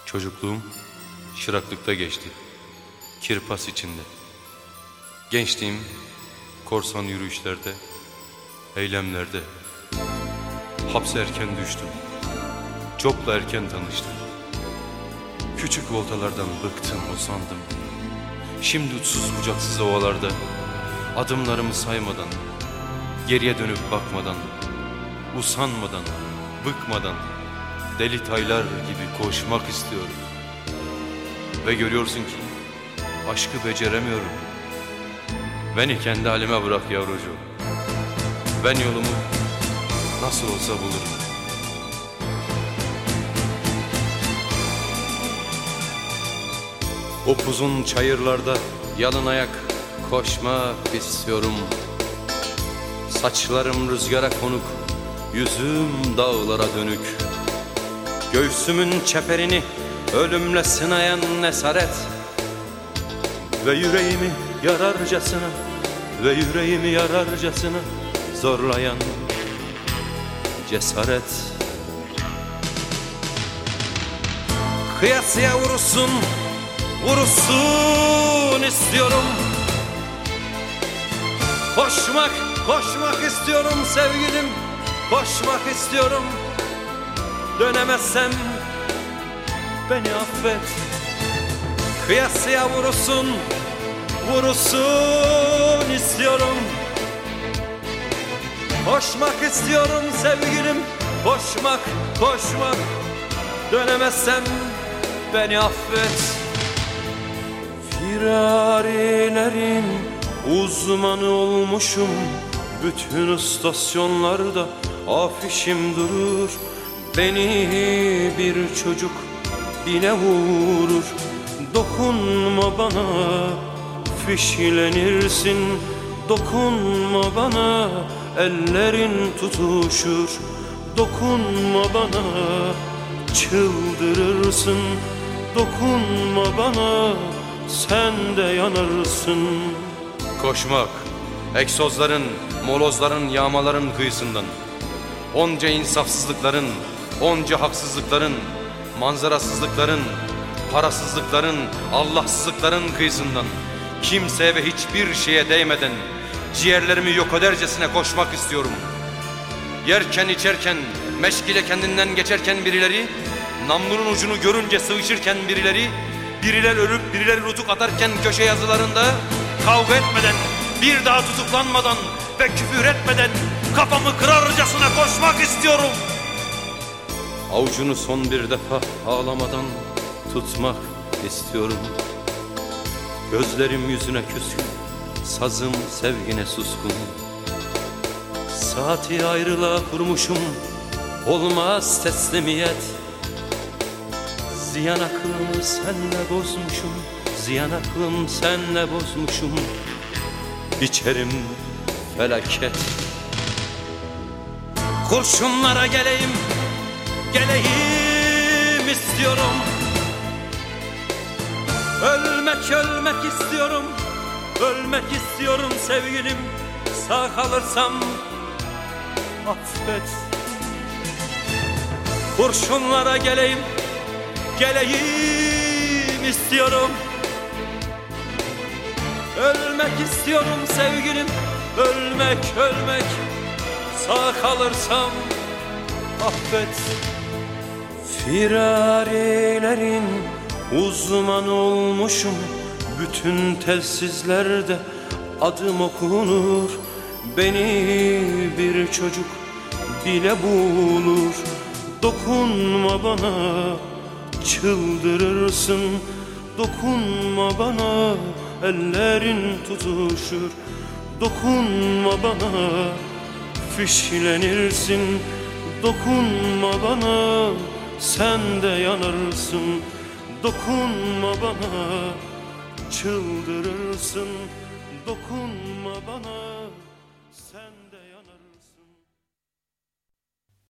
Çocukluğum çıraklıkta geçti, kirpas içinde. Gençliğim korsan yürüyüşlerde, eylemlerde. Hapse erken düştüm, çokla erken tanıştım. Küçük voltalardan bıktım, usandım. Şimdi uçsuz bucaksız ovalarda, adımlarımı saymadan, geriye dönüp bakmadan, usanmadan, bıkmadan, deli taylar gibi koşmak istiyorum. Ve görüyorsun ki aşkı beceremiyorum. Beni kendi halime bırak yavrucuğum. Ben yolumu nasıl olsa bulurum. Upuzun çayırlarda yalın ayak koşmak istiyorum. Saçlarım rüzgara konuk, yüzüm dağlara dönük. Göğsümün çeperini ölümle sınayan nesaret ve yüreğimi yararcasına zorlayan cesaret. Kıyasıya vursun istiyorum. Koşmak istiyorum sevgilim, koşmak istiyorum. Dönemezsem beni affet. Kıyasıya vursun istiyorum. Koşmak istiyorum sevgilim, koşmak. Dönemezsem beni affet. Firarilerin uzmanı olmuşum. Bütün istasyonlarda afişim durur. Beni bir çocuk bile vurur. Dokunma bana, fişlenirsin. Dokunma bana, ellerin tutuşur. Dokunma bana, çıldırırsın. Dokunma bana, sen de yanarsın. Koşmak, egzozların, molozların, yağmaların kıyısından. Onca insafsızlıkların, onca haksızlıkların, manzarasızlıkların, parasızlıkların, Allahsızlıkların kıyısından. Kimseye ve hiçbir şeye değmeden ciğerlerimi yok edercesine koşmak istiyorum. Yerken içerken, meşgile kendinden geçerken birileri, namlunun ucunu görünce sığışırken birileri, biriler ölüp birileri nutuk atarken köşe yazılarında, kavga etmeden, bir daha tutuklanmadan ve küfür etmeden kafamı kırarcasına koşmak istiyorum. Avucunu son bir defa ağlamadan tutmak istiyorum. Gözlerim yüzüne küskün, sazım sevgine suskun. Saati ayrılığa kurmuşum, olmaz teslimiyet. Ziyan aklımı senle bozmuşum, ziyan aklım senle bozmuşum. Biçerim felaket. Kurşunlara geleyim istiyorum. Ölmek istiyorum sevgilim. Sağ kalırsam affet. Kurşunlara geleyim istiyorum. Ölmek istiyorum sevgilim. Ölmek. Sağ kalırsam affet. Firarilerin uzmanı olmuşum. Bütün telsizlerde adım okunur. Beni bir çocuk bile bulur. Dokunma bana, çıldırırsın. Dokunma bana, ellerin tutuşur. Dokunma bana, fişlenirsin. Dokunma bana, sen de yanarsın. Dokunma bana, çıldırırsın. Dokunma bana.